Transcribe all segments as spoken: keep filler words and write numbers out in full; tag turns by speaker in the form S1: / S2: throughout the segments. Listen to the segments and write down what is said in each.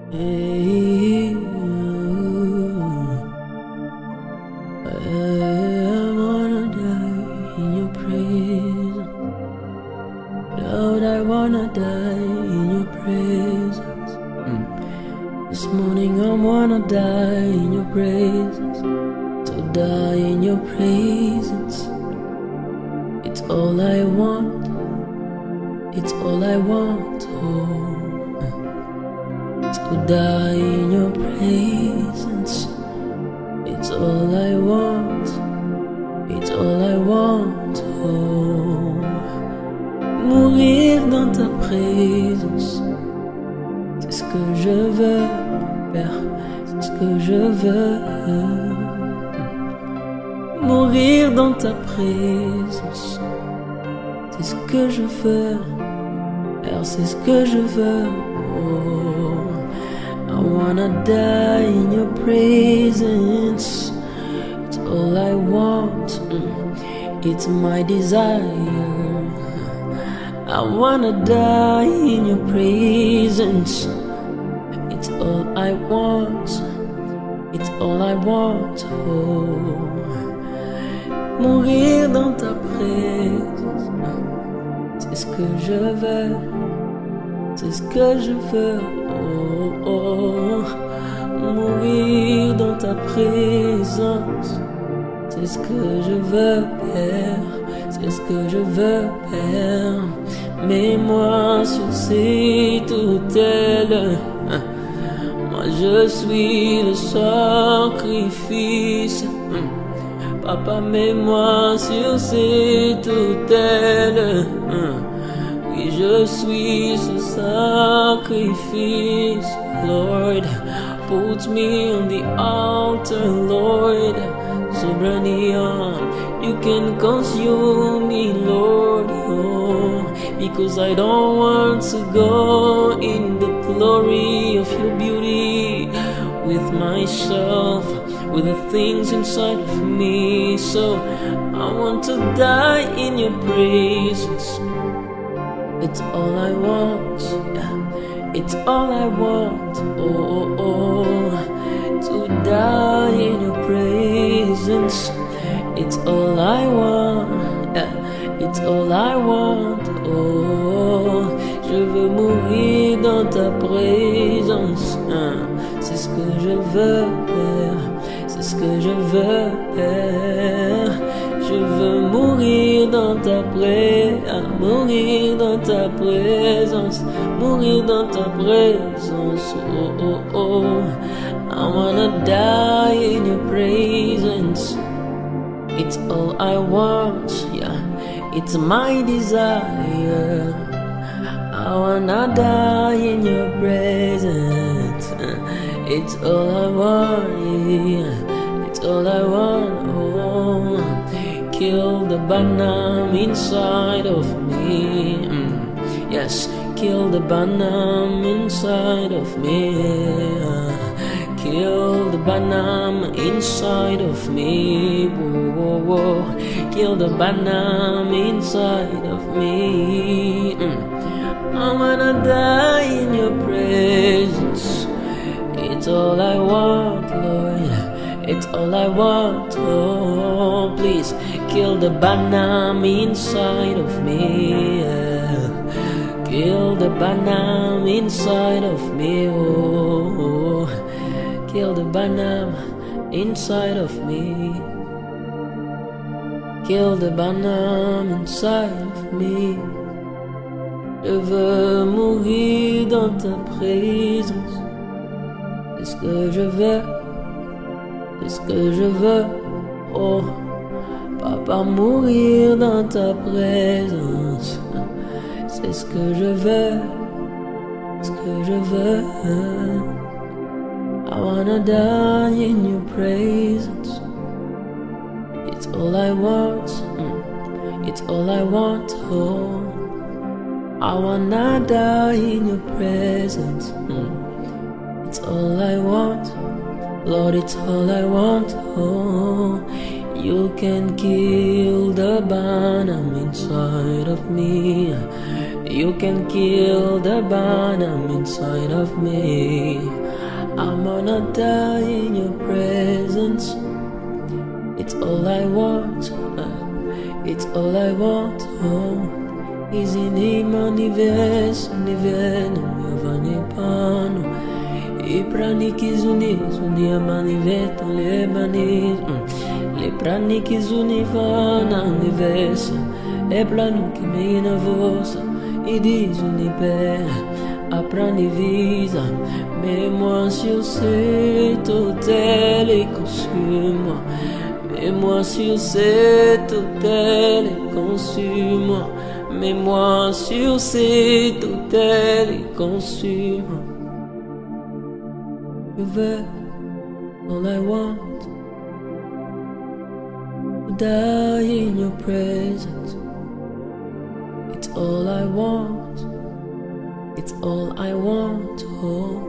S1: Hey, I wanna die in your presence. Lord, I wanna die in your presence. Mm. This morning I wanna die in your presence. To die in your presence. It's all I want. It's all I want. Oh. To die in your presence. It's all I want. It's all I want. Oh. Mourir dans ta présence. C'est ce que je veux, Père. C'est ce que je veux. Mourir dans ta présence. C'est ce que je veux. Père, c'est ce que je veux. Oh. I wanna die in your presence. It's all I want. It's my desire. I wanna die in your presence. It's all I want. It's all I want. Oh. Mourir dans ta présence. C'est ce que je veux. C'est ce que je veux. Oh, oh, mourir dans ta présence. C'est ce que je veux, Père. C'est ce que je veux, Père. Mets-moi sur cette autel. Moi je suis le sacrifice. Papa, mets-moi sur cet autel. Oui, je suis ce sacrifice, Lord. Put me on the altar, Lord. Sobrania, you can consume me, Lord. Oh, because I don't want to go in the glory of your beauty with myself, with the things inside of me. So I want to die in your presence. It's all I want, it's all I want, oh, oh, oh, to die in your presence. It's all I want, it's all I want, oh, je veux mourir dans ta présence. C'est ce que je veux, Père, c'est ce que je veux, Père. Je veux mourir dans ta présence, mourir dans ta présence, mourir dans ta présence. Oh, oh, oh. I wanna die in your presence. It's all I want, yeah. It's my desire. I wanna die in your presence. It's all I want, yeah. It's all I want, oh. Kill the banam inside of me. Mm. Yes, kill the banam inside of me. Kill the banam inside of me. Whoa, whoa, whoa. Kill the banam inside of me. Mm. I wanna die in your presence. It's all I want, Lord. It's all I want, oh, please kill the banam inside of me, yeah. Kill the banam inside of me, oh, kill the banam inside of me. Kill the banam inside of me. Je veux mourir dans ta présence. C'est ce que je veux. C'est ce que je veux, oh, Papa, mourir dans ta présence. C'est ce que je veux, ce que je veux. I wanna die in your presence. It's all I want, it's all I want, oh. I wanna die in your presence. It's all I want. Lord, it's all I want, oh. You can kill the banam inside of me. You can kill the venom inside of me. I'm gonna die in your presence. It's all I want, uh, it's all I want, oh. Izini manivesi, nivenu, yavani pano. Iprani kizuni, zuni amaniveto, lebani. Le prani kizuni vana, nivesa. E planu ki me na vosa. Idi zuni pe, aprani visa. Mais moi sur cette autel et consume-moi. Mais moi sur cet autel et consume-moi. Mais moi sur cet autel et consume-moi. Je veux, all I want, to die in your presence. It's all I want. It's all I want, oh,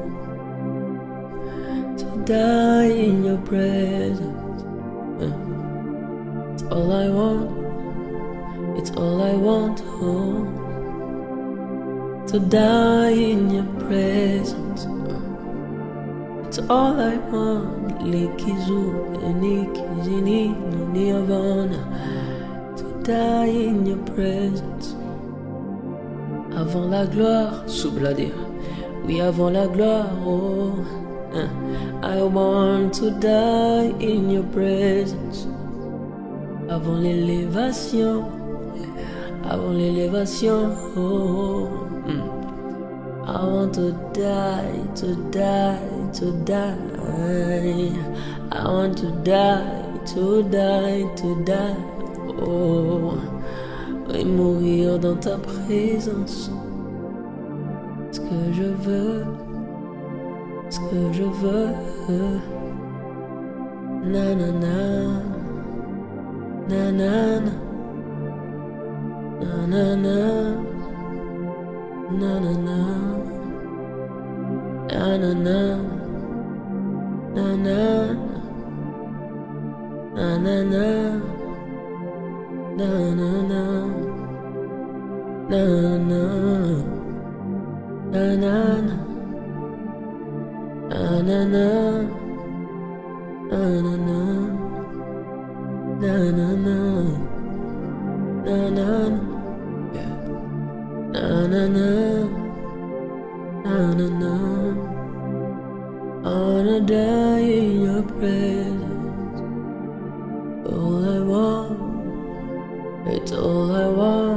S1: to die in your presence. Yeah. It's all I want. It's all I want, oh, to die in your presence. It's all I want. Likizu, enikizini, nuniavana, to die in your presence. Avant la gloire, soubladir. Oui, avant la gloire, oh. Uh, I want to die in your presence. Avant l'élévation, avant l'élévation, oh. Mm. I want to die, to die, to die. I want to die, to die, to die, oh. Et mourir dans ta présence. Ce que je veux, ce que je veux. Nanana, nanana, nanana, nanana, nanana, nanana, nanana. Na na na na na na na na na na na na na na na na na na na na. I wanna die in your presence. All I want. It's all I want.